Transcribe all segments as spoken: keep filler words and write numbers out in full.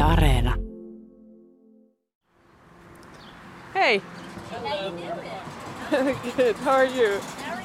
Areena. Hey. Good. How are you?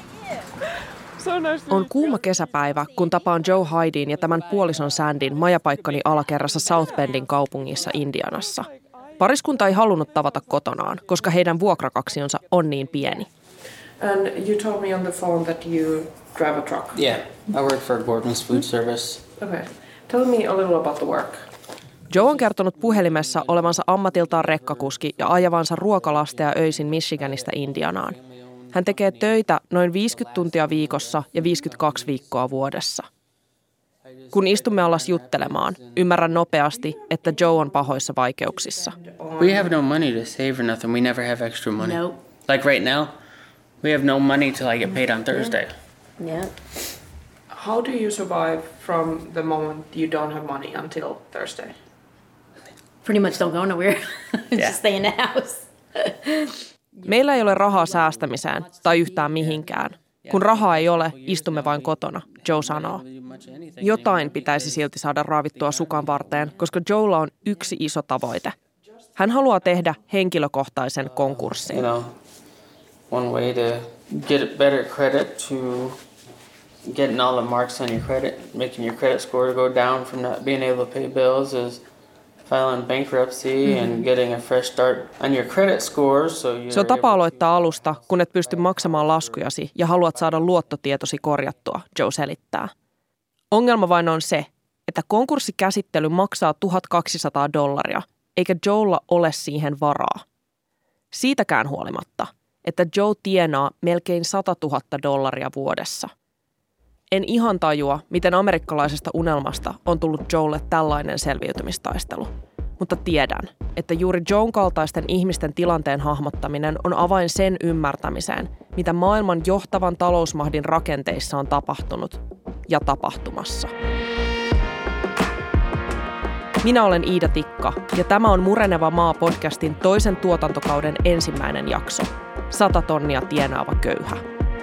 So nice to On kuuma kesäpäivä, kun tapaan Joe Hydin ja tämän puolison Sandin majapaikkani alakerrassa South Bendin kaupungissa Indianassa. Pariskunta ei halunnut tavata kotonaan, koska heidän vuokrakaksionsa on niin pieni. And you told me on the phone that you drive a truck. Yeah, I work for Gordon's Food Service. Okay. Tell me a little about the work. Joe on kertonut puhelimessa olevansa ammatiltaan rekkakuski ja ajavansa ruokalastia öisin Michiganista Indianaan. Hän tekee töitä noin viisikymmentä tuntia viikossa ja viisikymmentäkaksi viikkoa vuodessa. Kun istumme alas juttelemaan, ymmärrän nopeasti, että Joe on pahoissa vaikeuksissa. We have no money to save or nothing. We never have extra money. No. Like right now, we have no money till I get paid on Thursday. Yeah. How do you survive from the moment you don't have money until Thursday? Pretty much don't go nowhere. Just stay in the house. Meillä ei ole rahaa säästämiseen tai yhtään mihinkään. Kun rahaa ei ole, istumme vain kotona, Joe sanoo. Jotain pitäisi silti saada raavittua sukan varteen, koska Joella on yksi iso tavoite. Hän haluaa tehdä henkilökohtaisen konkurssin. You know, one way to get better credit to getting all the marks on your credit, making your credit score go down from not being able to pay bills is filing bankruptcy and getting a fresh start on your credit score. So Se on tapa aloittaa alusta, kun et pysty maksamaan laskujasi ja haluat saada luottotietosi korjattua, Joe selittää. Ongelma vain on se, että konkurssikäsittely maksaa tuhatkaksisataa dollaria, eikä Joella ole siihen varaa. Siitäkään huolimatta, että Joe tienaa melkein satatuhatta dollaria vuodessa. En ihan tajua, miten amerikkalaisesta unelmasta on tullut Joelle tällainen selviytymistaistelu. Mutta tiedän, että juuri Joen kaltaisten ihmisten tilanteen hahmottaminen on avain sen ymmärtämiseen, mitä maailman johtavan talousmahdin rakenteissa on tapahtunut ja tapahtumassa. Minä olen Iida Tikka ja tämä on Mureneva maa -podcastin toisen tuotantokauden ensimmäinen jakso. Sata tonnia tienaava köyhä.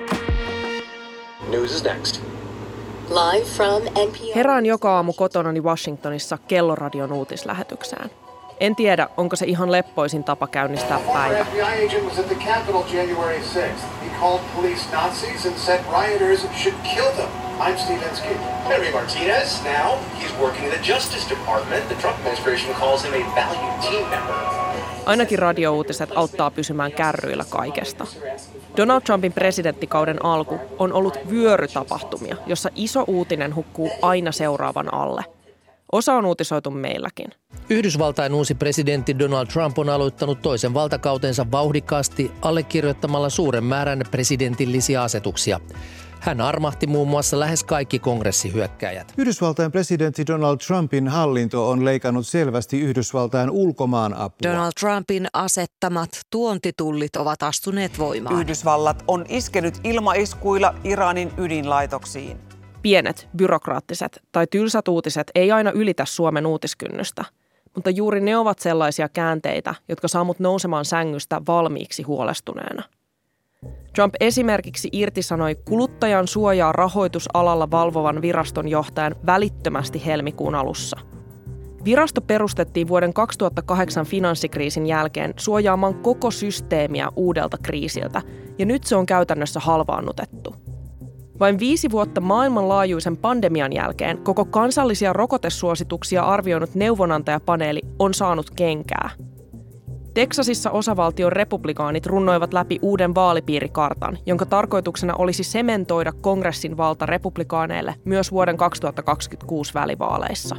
News is next. Live from N P R. Herään joka aamu kotonani Washingtonissa Kelloradion uutislähetyksään. En tiedä, onko se ihan leppoisin tapa käynnistää päivä. F B I agent was at the Capitol January sixth. He called police Nazis and said rioters should kill them. I'm Steve Inskeep. Henry Martinez, now he's working in the Justice Department. The Trump administration calls him a valued team member. Ainakin radiouutiset auttaa pysymään kärryillä kaikesta. Donald Trumpin presidenttikauden alku on ollut vyörytapahtumia, jossa iso uutinen hukkuu aina seuraavan alle. Osa on uutisoitu meilläkin. Yhdysvaltain uusi presidentti Donald Trump on aloittanut toisen valtakautensa vauhdikkaasti allekirjoittamalla suuren määrän presidentillisiä asetuksia. Hän armahti muun muassa lähes kaikki kongressihyökkääjät. Yhdysvaltain presidentti Donald Trumpin hallinto on leikannut selvästi Yhdysvaltain ulkomaanapua. Donald Trumpin asettamat tuontitullit ovat astuneet voimaan. Yhdysvallat on iskenyt ilmaiskuilla Iranin ydinlaitoksiin. Pienet, byrokraattiset tai tylsät uutiset ei aina ylitä Suomen uutiskynnystä, mutta juuri ne ovat sellaisia käänteitä, jotka saa mut nousemaan sängystä valmiiksi huolestuneena. Trump esimerkiksi irtisanoi kuluttajan suojaa rahoitusalalla valvovan viraston johtajan välittömästi helmikuun alussa. Virasto perustettiin vuoden kaksituhattakahdeksan finanssikriisin jälkeen suojaamaan koko systeemiä uudelta kriisiltä, ja nyt se on käytännössä halvaannutettu. Vain viisi vuotta maailmanlaajuisen pandemian jälkeen koko kansallisia rokotesuosituksia arvioinut neuvonantajapaneeli on saanut kenkää. Teksasissa osavaltion republikaanit runnoivat läpi uuden vaalipiirikartan, jonka tarkoituksena olisi sementoida kongressin valta republikaaneille myös vuoden kaksituhattakaksikymmentäkuusi välivaaleissa.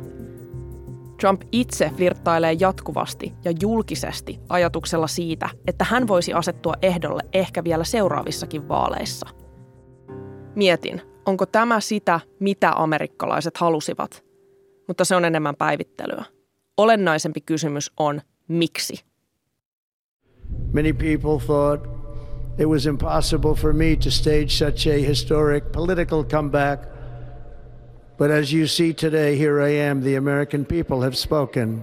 Trump itse virttailee jatkuvasti ja julkisesti ajatuksella siitä, että hän voisi asettua ehdolle ehkä vielä seuraavissakin vaaleissa. Mietin, onko tämä sitä, mitä amerikkalaiset halusivat, mutta se on enemmän päivittelyä. Olennaisempi kysymys on, miksi? Many people thought it was impossible for me to stage such a historic political comeback. But as you see today, here I am. The American people have spoken.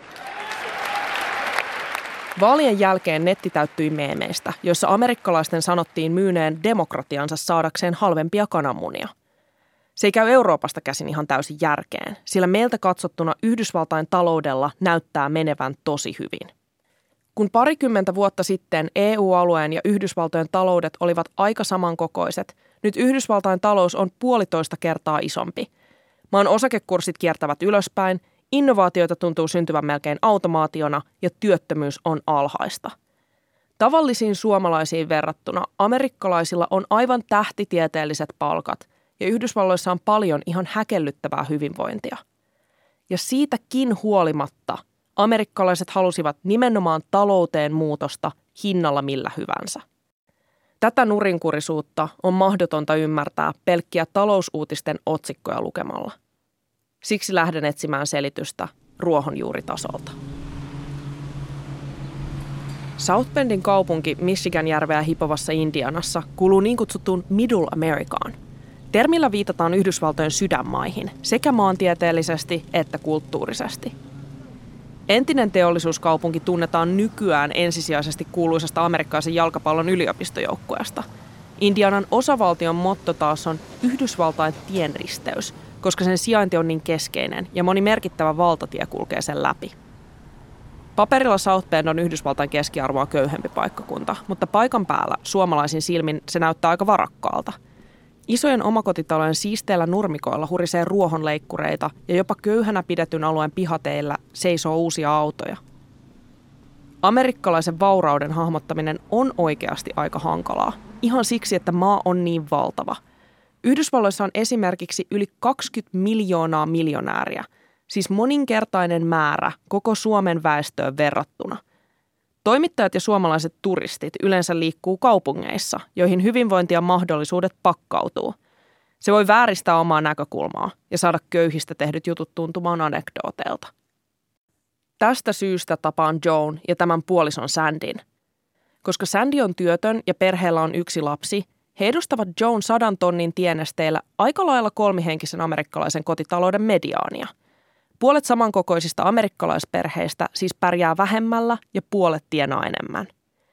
Vaalien jälkeen netti täyttyi meemeistä, joissa amerikkalaisten sanottiin myyneen demokratiansa saadakseen halvempia kananmunia. Se ei käy Euroopasta käsin ihan täysin järkeen, sillä meiltä katsottuna Yhdysvaltain taloudella näyttää menevän tosi hyvin. Kun parikymmentä vuotta sitten E U-alueen ja Yhdysvaltojen taloudet olivat aika samankokoiset, nyt Yhdysvaltain talous on puolitoista kertaa isompi. Maan osakekurssit kiertävät ylöspäin, innovaatioita tuntuu syntyvän melkein automaationa ja työttömyys on alhaista. Tavallisiin suomalaisiin verrattuna amerikkalaisilla on aivan tähtitieteelliset palkat ja Yhdysvalloissa on paljon ihan häkellyttävää hyvinvointia. Ja siitäkin huolimatta amerikkalaiset halusivat nimenomaan talouteen muutosta hinnalla millä hyvänsä. Tätä nurinkurisuutta on mahdotonta ymmärtää pelkkiä talousuutisten otsikkoja lukemalla. Siksi lähden etsimään selitystä ruohonjuuritasolta. South Bendin kaupunki Michiganjärveä hipovassa Indianassa kuuluu niin kutsuttuun Middle Americaan. Termillä viitataan Yhdysvaltojen sydänmaihin sekä maantieteellisesti että kulttuurisesti. Entinen teollisuuskaupunki tunnetaan nykyään ensisijaisesti kuuluisesta amerikkalaisen jalkapallon yliopistojoukkueesta. Indianan osavaltion motto taas on Yhdysvaltain tienristeys, koska sen sijainti on niin keskeinen ja moni merkittävä valtatie kulkee sen läpi. Paperilla South Bend on Yhdysvaltain keskiarvoa köyhempi paikkakunta, mutta paikan päällä suomalaisin silmin se näyttää aika varakkaalta. Isojen omakotitalojen siisteillä nurmikoilla hurisee ruohonleikkureita ja jopa köyhänä pidetyn alueen pihateillä seisoo uusia autoja. Amerikkalaisen vaurauden hahmottaminen on oikeasti aika hankalaa, ihan siksi, että maa on niin valtava. Yhdysvalloissa on esimerkiksi yli kaksikymmentä miljoonaa miljonääriä, siis moninkertainen määrä koko Suomen väestöön verrattuna. Toimittajat ja suomalaiset turistit yleensä liikkuu kaupungeissa, joihin hyvinvointi ja mahdollisuudet pakkautuu. Se voi vääristää omaa näkökulmaa ja saada köyhistä tehdyt jutut tuntumaan anekdooteilta. Tästä syystä tapaan Joan ja tämän puolison Sandyn. Koska Sandy on työtön ja perheellä on yksi lapsi, he edustavat Joan sadan tonnin tienesteillä aika lailla kolmihenkisen amerikkalaisen kotitalouden mediaania. Puolet samankokoisista amerikkalaisperheistä siis pärjää vähemmällä ja puolet tienaa enemmän.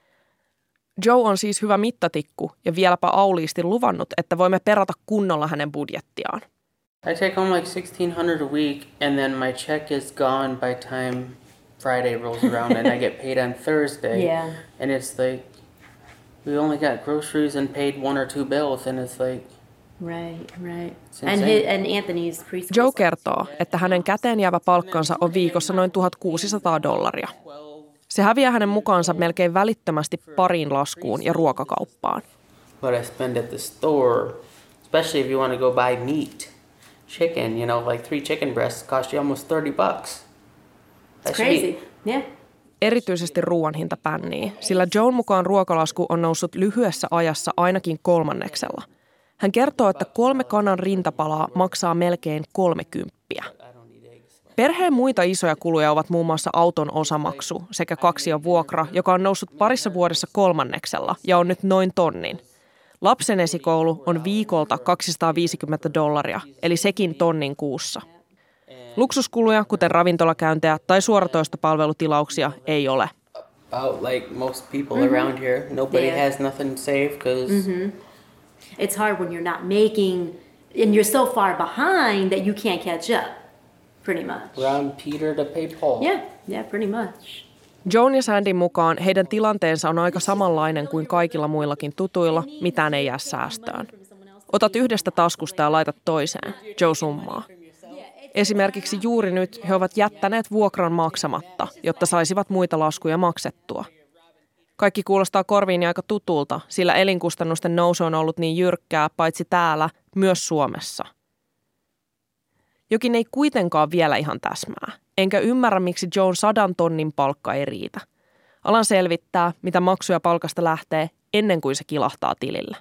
Joe on siis hyvä mittatikku ja vieläpä auliisti luvannut, että voimme perata kunnolla hänen budjettiaan. I take home like sixteen hundred a week and then my check is gone by time Friday rolls around and I get paid on Thursday. Yeah. And it's like, we only got groceries and paid one or two bills and it's like... Right, right. And, his, and Anthony's preschool. Joe kertoo, että hänen käteen jäävä palkkansa on viikossa noin tuhatkuusisataa dollaria. Se häviää hänen mukaansa melkein välittömästi pariin laskuun ja ruokakauppaan. What I spend at the store, especially if you want to go buy meat, chicken, you know, like three chicken breasts cost you almost thirty bucks. That's crazy, yeah. Erityisesti ruoan hinta pännii, sillä Joan mukaan ruokalasku on noussut lyhyessä ajassa ainakin kolmanneksella. Hän kertoo, että kolme kanan rintapalaa maksaa melkein kolmekymppiä. Perheen muita isoja kuluja ovat muun muassa auton osamaksu sekä kaksion vuokra, joka on noussut parissa vuodessa kolmanneksella ja on nyt noin tonnin. Lapsen esikoulu on viikolta kaksisataaviisikymmentä dollaria, eli sekin tonnin kuussa. Luksuskuluja, kuten ravintolakäyntejä tai suoratoistopalvelutilauksia, ei ole. About like most people mm-hmm. around here, nobody yeah. has nothing saved because... Mm-hmm. It's hard when you're not making, and you're so far behind that you can't catch up, pretty much. Round Peter to pay Paul. Yeah, yeah, pretty much. Joan ja Sandyn mukaan heidän tilanteensa on aika samanlainen kuin kaikilla muillakin tutuilla, mitään ei jää säästöön. Otat yhdestä taskusta ja laitat toiseen, Joe summaa. Esimerkiksi juuri nyt he ovat jättäneet vuokran maksamatta, jotta saisivat muita laskuja maksettua. Kaikki kuulostaa korviini aika tutulta, sillä elinkustannusten nousu on ollut niin jyrkkää paitsi täällä, myös Suomessa. Jokin ei kuitenkaan vielä ihan täsmää, enkä ymmärrä, miksi Joan sadan tonnin palkka ei riitä. Alan selvittää, mitä maksuja palkasta lähtee, ennen kuin se kilahtaa tilille.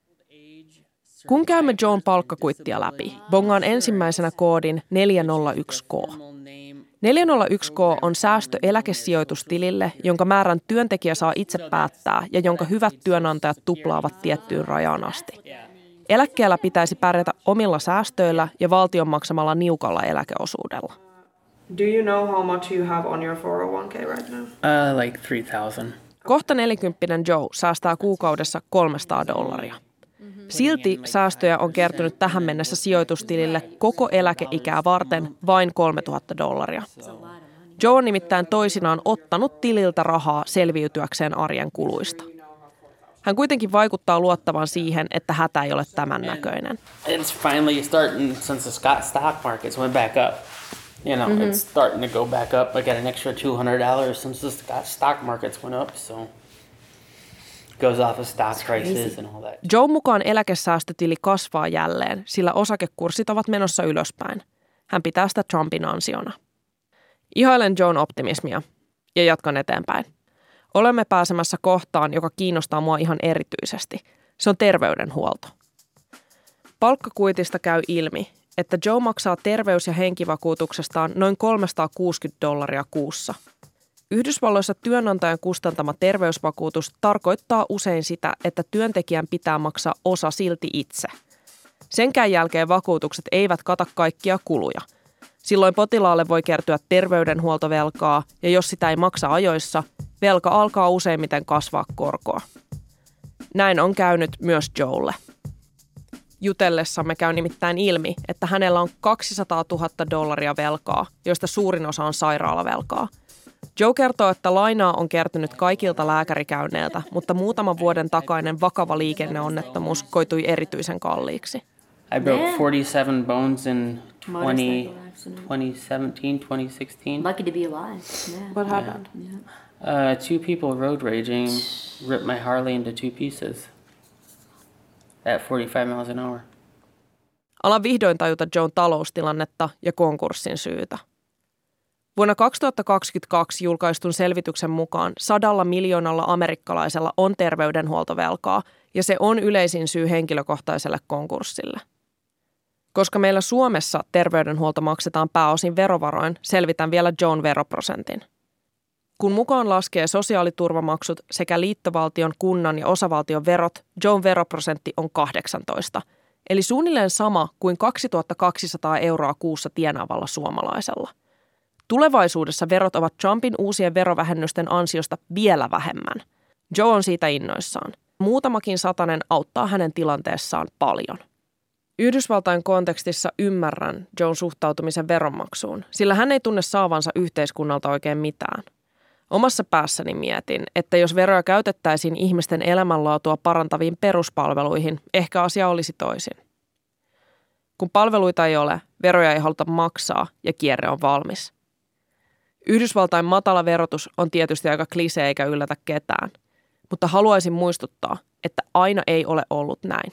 Kun käymme Joan palkkakuittia läpi, bongaan ensimmäisenä koodin neljä nolla yksi K. neljä nolla yksi K on säästö eläkesijoitustilille, jonka määrän työntekijä saa itse päättää ja jonka hyvät työnantajat tuplaavat tiettyyn rajaan asti. Eläkkeellä pitäisi pärjätä omilla säästöillä ja valtion maksamalla niukalla eläkeosuudella. Do you know how much you have on your four oh one K right now? Uh, like three thousand. Kohta nelikymppinen Joe säästää kuukaudessa kolmesataa dollaria. Silti säästöjä on kertynyt tähän mennessä sijoitustilille koko eläkeikää varten vain kolmetuhatta dollaria. Joe on nimittäin toisinaan ottanut tililtä rahaa selviytyäkseen arjen kuluista. Hän kuitenkin vaikuttaa luottavan siihen, että hätä ei ole tämän näköinen. It's finally starting since the stock markets went back up. You know, mm-hmm. It's starting to go back up. I got an extra two hundred dollars since the stock markets went up, so it goes off of stock prices and all that. Joe mukaan eläkesäästötili kasvaa jälleen, sillä osakekurssit ovat menossa ylöspäin. Hän pitää sitä Trumpin ansiona. Ihailen Joen optimismia ja jatkan eteenpäin. Olemme pääsemässä kohtaan, joka kiinnostaa mua ihan erityisesti. Se on terveydenhuolto. Palkkakuitista käy ilmi, että Joe maksaa terveys- ja henkivakuutuksestaan noin kolmesataakuusikymmentä dollaria kuussa. Yhdysvalloissa työnantajan kustantama terveysvakuutus tarkoittaa usein sitä, että työntekijän pitää maksaa osa silti itse. Senkään jälkeen vakuutukset eivät kata kaikkia kuluja. Silloin potilaalle voi kertyä terveydenhuoltovelkaa, ja jos sitä ei maksa ajoissa, velka alkaa useimmiten kasvaa korkoa. Näin on käynyt myös Joelle. Jutellessamme käy nimittäin ilmi, että hänellä on kaksisataatuhatta dollaria velkaa, joista suurin osa on sairaalavelkaa. Joe kertoo, että lainaa on kertynyt kaikilta lääkärikäynneiltä, mutta muutaman vuoden takainen vakava liikenneonnettomuus koitui erityisen kalliiksi. I broke forty-seven bones in twenty seventeen, twenty sixteen. Lucky to be alive. Yeah. What happened? Yeah. Uh, two people road raging ripped my Harley into two pieces at forty-five miles an hour. Alan vihdoin tajuta Joen taloustilannetta ja konkurssin syytä. Vuonna kaksituhattakaksikymmentäkaksi julkaistun selvityksen mukaan sadalla miljoonalla amerikkalaisella on terveydenhuoltovelkaa ja se on yleisin syy henkilökohtaiselle konkurssille. Koska meillä Suomessa terveydenhuolto maksetaan pääosin verovaroin, selvitän vielä Joen veroprosentin. Kun mukaan laskee sosiaaliturvamaksut sekä liittovaltion, kunnan ja osavaltion verot, Joen veroprosentti on kahdeksantoista, eli suunnilleen sama kuin kaksituhattakaksisataa euroa kuussa tienaavalla suomalaisella. Tulevaisuudessa verot ovat Trumpin uusien verovähennysten ansiosta vielä vähemmän. Joe on siitä innoissaan. Muutamakin satanen auttaa hänen tilanteessaan paljon. Yhdysvaltain kontekstissa ymmärrän Joen suhtautumisen veronmaksuun, sillä hän ei tunne saavansa yhteiskunnalta oikein mitään. Omassa päässäni mietin, että jos veroja käytettäisiin ihmisten elämänlaatua parantaviin peruspalveluihin, ehkä asia olisi toisin. Kun palveluita ei ole, veroja ei haluta maksaa ja kierre on valmis. Yhdysvaltain matala verotus on tietysti aika klisee eikä yllätä ketään, mutta haluaisin muistuttaa, että aina ei ole ollut näin.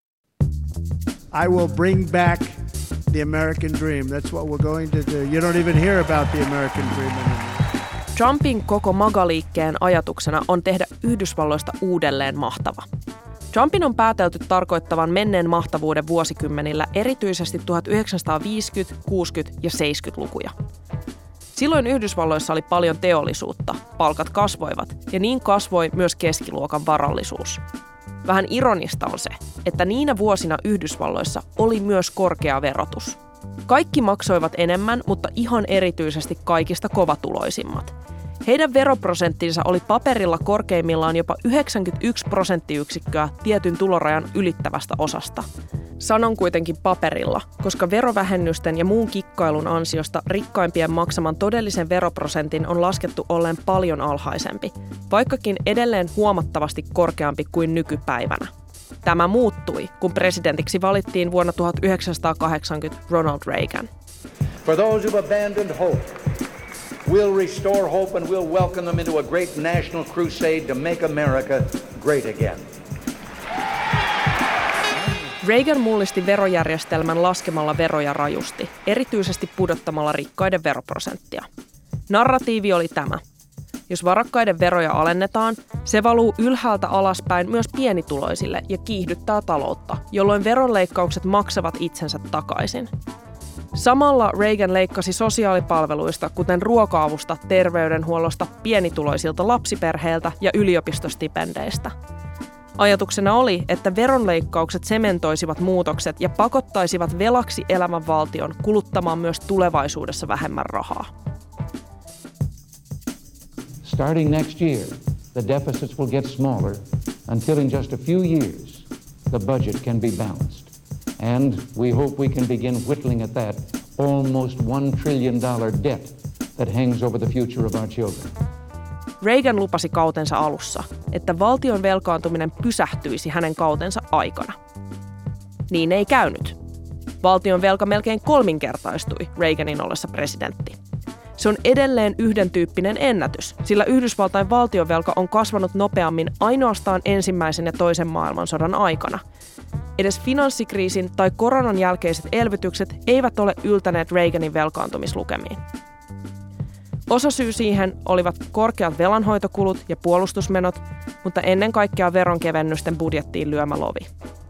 I will bring back the American dream. That's what we're going to do. You don't even hear about the American dream anymore. Trumpin koko MAGA-liikkeen ajatuksena on tehdä Yhdysvalloista uudelleen mahtava. Trumpin on päätelty tarkoittavan menneen mahtavuuden vuosikymmenillä erityisesti tuhatyhdeksänsataaviisikymmentä-, kuusikymmentä- ja seitsemänkymmentälukuja. Silloin Yhdysvalloissa oli paljon teollisuutta, palkat kasvoivat ja niin kasvoi myös keskiluokan varallisuus. Vähän ironista on se, että niinä vuosina Yhdysvalloissa oli myös korkea verotus. Kaikki maksoivat enemmän, mutta ihan erityisesti kaikista kovatuloisimmat. Heidän veroprosenttinsa oli paperilla korkeimmillaan jopa yhdeksänkymmentäyksi prosenttiyksikköä tietyn tulorajan ylittävästä osasta. Sanon kuitenkin paperilla, koska verovähennysten ja muun kikkailun ansiosta rikkaimpien maksaman todellisen veroprosentin on laskettu olleen paljon alhaisempi, vaikkakin edelleen huomattavasti korkeampi kuin nykypäivänä. Tämä muuttui, kun presidentiksi valittiin vuonna tuhatyhdeksänsataakahdeksankymmentä Ronald Reagan. For those who've abandoned hope, we'll restore hope and we'll welcome them into a great national crusade to make America great again. Reagan mullisti verojärjestelmän laskemalla veroja rajusti, erityisesti pudottamalla rikkaiden veroprosenttia. Narratiivi oli tämä. Jos varakkaiden veroja alennetaan, se valuu ylhäältä alaspäin myös pienituloisille ja kiihdyttää taloutta, jolloin veronleikkaukset maksavat itsensä takaisin. Samalla Reagan leikkasi sosiaalipalveluista, kuten ruoka-avusta, terveydenhuollosta, pienituloisilta lapsiperheiltä ja yliopistostipendeistä. Ajatuksena oli, että veronleikkaukset sementoisivat muutokset ja pakottaisivat velaksi elävän valtion kuluttamaan myös tulevaisuudessa vähemmän rahaa. Starting next year, the deficits will get smaller until in just a few years, the budget can be balanced. And we hope we can begin whittling at that almost one trillion dollar debt that hangs over the future of our children. Reagan lupasi kautensa alussa, että valtion velkaantuminen pysähtyisi hänen kautensa aikana. Niin ei käynyt. Valtion velka melkein kolminkertaistui Reaganin ollessa presidentti. Se on edelleen yhden tyyppinen ennätys, sillä Yhdysvaltain valtionvelka on kasvanut nopeammin ainoastaan ensimmäisen ja toisen maailmansodan aikana. Edes finanssikriisin tai koronan jälkeiset elvytykset eivät ole yltäneet Reaganin velkaantumislukemiin. Osasyy siihen olivat korkeat velanhoitokulut ja puolustusmenot, mutta ennen kaikkea veronkevennysten budjettiin lyömä lovi.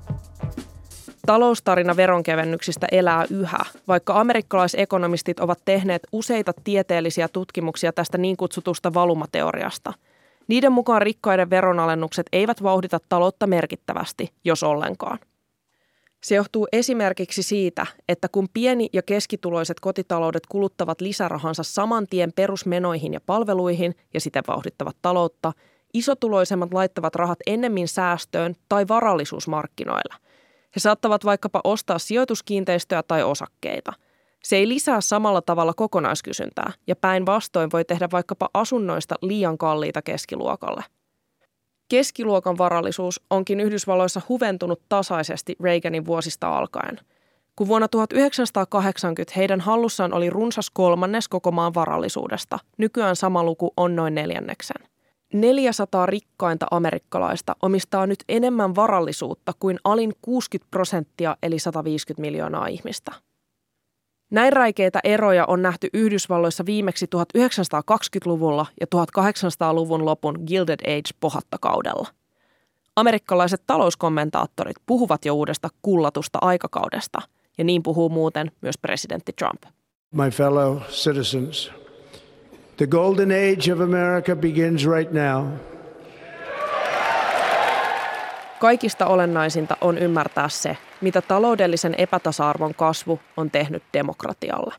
Taloustarina veronkevennyksistä elää yhä, vaikka amerikkalaisekonomistit ovat tehneet useita tieteellisiä tutkimuksia tästä niin kutsutusta valumateoriasta. Niiden mukaan rikkaiden veronalennukset eivät vauhdita taloutta merkittävästi, jos ollenkaan. Se johtuu esimerkiksi siitä, että kun pieni- ja keskituloiset kotitaloudet kuluttavat lisärahansa saman tien perusmenoihin ja palveluihin ja siten vauhdittavat taloutta, isotuloisemmat laittavat rahat ennemmin säästöön tai varallisuusmarkkinoilla. He saattavat vaikkapa ostaa sijoituskiinteistöjä tai osakkeita. Se ei lisää samalla tavalla kokonaiskysyntää ja päinvastoin voi tehdä vaikkapa asunnoista liian kalliita keskiluokalle. Keskiluokan varallisuus onkin Yhdysvalloissa huventunut tasaisesti Reaganin vuosista alkaen. Kun vuonna tuhatyhdeksänsataakahdeksankymmentä heidän hallussaan oli runsas kolmannes koko maan varallisuudesta, nykyään sama luku on noin neljänneksen. neljäsataa rikkainta amerikkalaista omistaa nyt enemmän varallisuutta kuin alin kuusikymmentä prosenttia eli sata viisikymmentä miljoonaa ihmistä. Näin räikeitä eroja on nähty Yhdysvalloissa viimeksi tuhatyhdeksänsataakaksikymmentäluvulla ja tuhatkahdeksansataaluvun lopun Gilded Age-pohattakaudella. Amerikkalaiset talouskommentaattorit puhuvat jo uudesta kullatusta aikakaudesta, ja niin puhuu muuten myös presidentti Trump. My fellow citizens, the golden age of America begins right now. Kaikista olennaisinta on ymmärtää se, mitä taloudellisen epätasa-arvon kasvu on tehnyt demokratialle.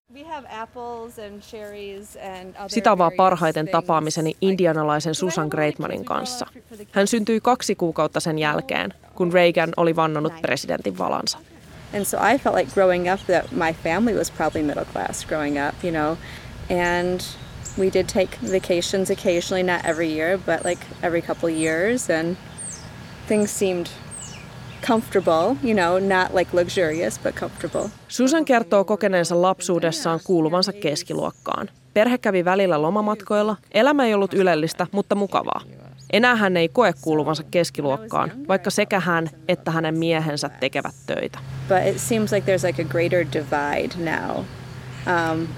Sitä avaa parhaiten tapaamiseni indianalaisen Susan Greitmanin kanssa. Hän syntyi kaksi kuukautta sen jälkeen, kun Reagan oli vannonut presidentin valansa. And so I felt like growing up that my family was probably middle class growing up, you know, and we did take vacations occasionally, not every year, but like every couple years, and things seemed comfortable, you know, not like luxurious, but comfortable. Susan kertoo kokeneensa lapsuudessaan kuuluvansa keskiluokkaan. Perhe kävi välillä lomamatkoilla. Elämä ei ollut ylellistä, mutta mukavaa. Enää hän ei koe kuuluvansa keskiluokkaan, vaikka sekä hän että hänen miehensä tekevät töitä. But it seems like there's like a greater divide now. Um,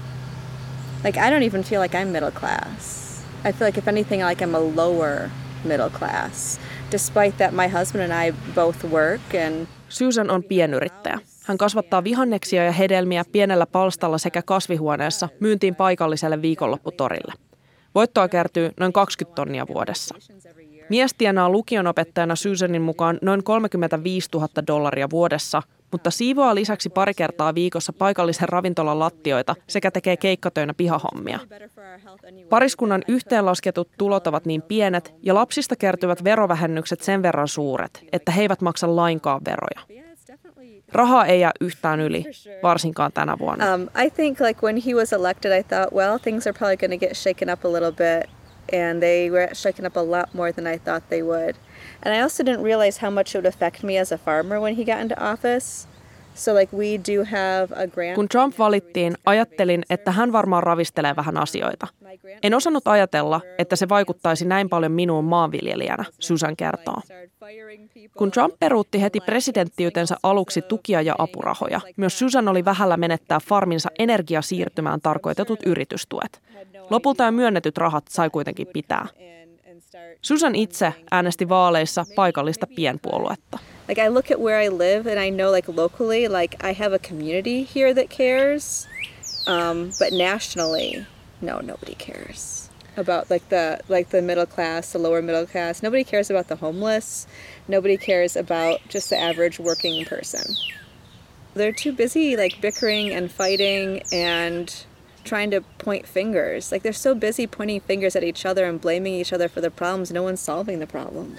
like I don't even feel like I'm middle class. I feel like if anything, like I'm a lower middle class. Despite that my husband and I both work and Susan on pienyrittäjä. Hän kasvattaa vihanneksia ja hedelmiä pienellä palstalla sekä kasvihuoneessa myyntiin paikalliselle viikonlopputorille. Voittoa kertyy noin kaksikymmentä tonnia vuodessa. Mies tienaa lukionopettajana Susanin mukaan noin kolmekymmentäviisituhatta dollaria vuodessa, mutta siivoaa lisäksi pari kertaa viikossa paikallisen ravintolan lattioita sekä tekee keikkatöinä pihahommia. Pariskunnan yhteenlasketut tulot ovat niin pienet ja lapsista kertyvät verovähennykset sen verran suuret, että he eivät maksa lainkaan veroja. Rahaa ei jää yhtään yli, varsinkaan tänä vuonna. Um, I think like when he was elected, I thought, well, things are probably going to get shaken up a little bit, and they were shaken up a lot more than I thought they would. And I also didn't realize how much it would affect me as a farmer when he got into office. So like we do have a grant. Kun Trump valittiin, ajattelin, että hän varmaan ravistelee vähän asioita. En osannut ajatella, että se vaikuttaisi näin paljon minuun maanviljelijänä, Susan kertoo. Kun Trump peruutti heti presidenttiytensä aluksi tukia ja apurahoja, myös Susan oli vähällä menettää farminsa energiasiirtymään tarkoitetut yritystuet. Lopulta jo myönnetyt rahat sai kuitenkin pitää. Susan itse äänesti vaaleissa paikallista pienpuoluetta. Like I look at where I live and I know like locally, like I have a community here that cares, um, but nationally, no, nobody cares about like the like the middle class, the lower middle class. Nobody cares about the homeless. Nobody cares about just the average working person. They're too busy like bickering and fighting and trying to point fingers. Like they're so busy pointing fingers at each other and blaming each other for the problems. No one's solving the problems.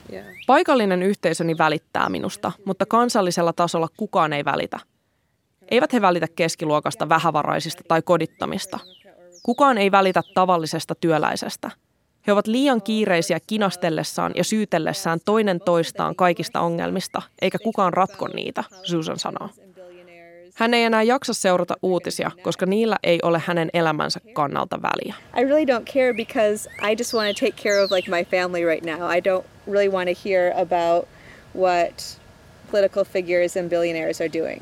Paikallinen yhteisöni välittää minusta, mutta kansallisella tasolla kukaan ei välitä. Eivät he välitä keskiluokasta, vähävaraisista tai kodittomista. Kukaan ei välitä tavallisesta työläisestä. He ovat liian kiireisiä kinastellessaan ja syytellessään toinen toistaan kaikista ongelmista, eikä kukaan ratko niitä, Susan sanoo. Hän ei enää jaksa seurata uutisia, koska niillä ei ole hänen elämänsä kannalta väliä. I really don't care because I just want to take care of like my family right now. I don't really want to hear about what political figures and billionaires are doing.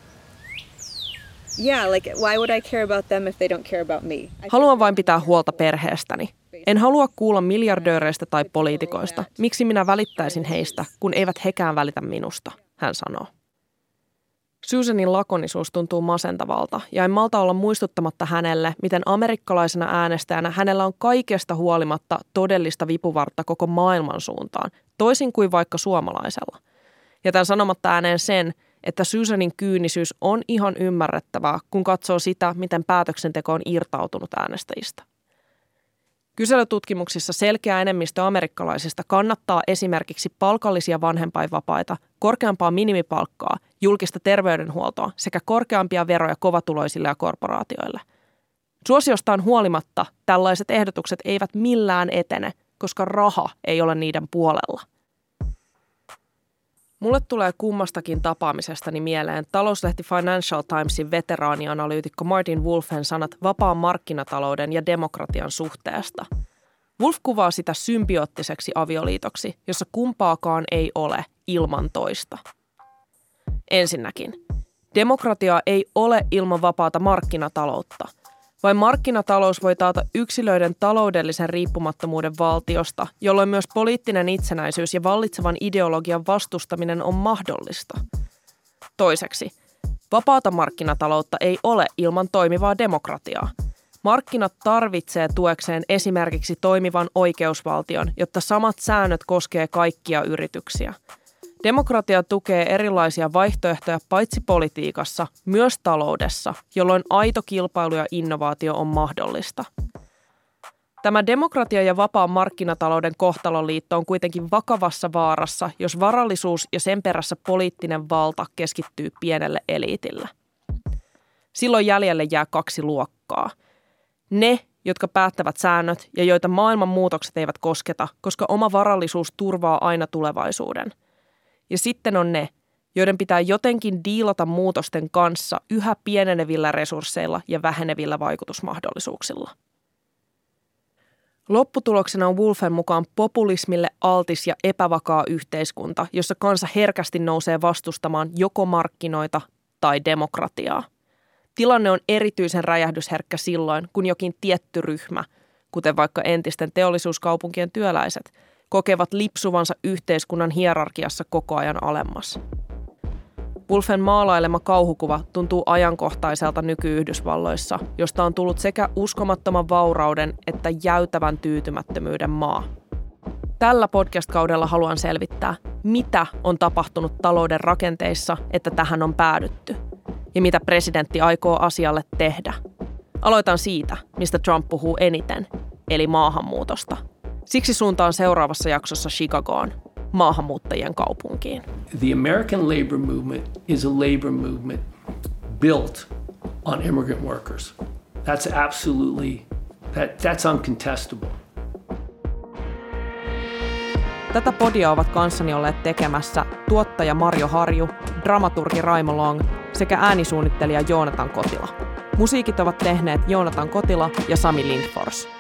Yeah, like why would I care about them if they don't care about me? Haluan vain pitää huolta perheestäni. En halua kuulla miljardööreistä tai poliitikoista. Miksi minä välittäisin heistä, kun eivät hekään välitä minusta, hän sanoo. Susanin lakonisuus tuntuu masentavalta ja en malta olla muistuttamatta hänelle, miten amerikkalaisena äänestäjänä hänellä on kaikesta huolimatta todellista vipuvartta koko maailman suuntaan, toisin kuin vaikka suomalaisella. Jätän sanomatta ääneen sen, että Susanin kyynisyys on ihan ymmärrettävää, kun katsoo sitä, miten päätöksenteko on irtautunut äänestäjistä. Kyselytutkimuksissa selkeä enemmistö amerikkalaisista kannattaa esimerkiksi palkallisia vanhempainvapaita, korkeampaa minimipalkkaa, julkista terveydenhuoltoa sekä korkeampia veroja kovatuloisille ja korporaatioille. Suosiostaan huolimatta tällaiset ehdotukset eivät millään etene, koska raha ei ole niiden puolella. Mulle tulee kummastakin tapaamisestani mieleen talouslehti Financial Timesin veteraanianalyytikko Martin Wolfen sanat vapaan markkinatalouden ja demokratian suhteesta. Wolf kuvaa sitä symbioottiseksi avioliitoksi, jossa kumpaakaan ei ole ilman toista. Ensinnäkin, demokratia ei ole ilman vapaata markkinataloutta. Vain markkinatalous voi taata yksilöiden taloudellisen riippumattomuuden valtiosta, jolloin myös poliittinen itsenäisyys ja vallitsevan ideologian vastustaminen on mahdollista. Toiseksi, vapaata markkinataloutta ei ole ilman toimivaa demokratiaa. Markkinat tarvitsee tuekseen esimerkiksi toimivan oikeusvaltion, jotta samat säännöt koskee kaikkia yrityksiä. Demokratia tukee erilaisia vaihtoehtoja paitsi politiikassa, myös taloudessa, jolloin aito kilpailu ja innovaatio on mahdollista. Tämä demokratia ja vapaan markkinatalouden kohtalonliitto on kuitenkin vakavassa vaarassa, jos varallisuus ja sen perässä poliittinen valta keskittyy pienelle eliitille. Silloin jäljelle jää kaksi luokkaa. Ne, jotka päättävät säännöt ja joita maailman muutokset eivät kosketa, koska oma varallisuus turvaa aina tulevaisuuden. Ja sitten on ne, joiden pitää jotenkin diilata muutosten kanssa yhä pienenevillä resursseilla ja vähenevillä vaikutusmahdollisuuksilla. Lopputuloksena on Wolfen mukaan populismille altis ja epävakaa yhteiskunta, jossa kansa herkästi nousee vastustamaan joko markkinoita tai demokratiaa. Tilanne on erityisen räjähdysherkkä silloin, kun jokin tietty ryhmä, kuten vaikka entisten teollisuuskaupunkien työläiset, kokevat lipsuvansa yhteiskunnan hierarkiassa koko ajan alemmas. Wolfen maalailema kauhukuva tuntuu ajankohtaiselta nyky-Yhdysvalloissa, josta on tullut sekä uskomattoman vaurauden että jäytävän tyytymättömyyden maa. Tällä podcast-kaudella haluan selvittää, mitä on tapahtunut talouden rakenteissa, että tähän on päädytty, ja mitä presidentti aikoo asialle tehdä. Aloitan siitä, mistä Trump puhuu eniten, eli maahanmuutosta. Siksi suuntaan seuraavassa jaksossa Chicagoon, maahanmuuttajien kaupunkiin. The American labor movement is a labor movement built on immigrant workers. That's absolutely, that, that's uncontestable. Tätä podia ovat kanssani olleet tekemässä tuottaja Marjo Harju, dramaturgi Raimo Long sekä äänisuunnittelija Joonatan Kotila. Musiikit ovat tehneet Joonatan Kotila ja Sami Lindfors.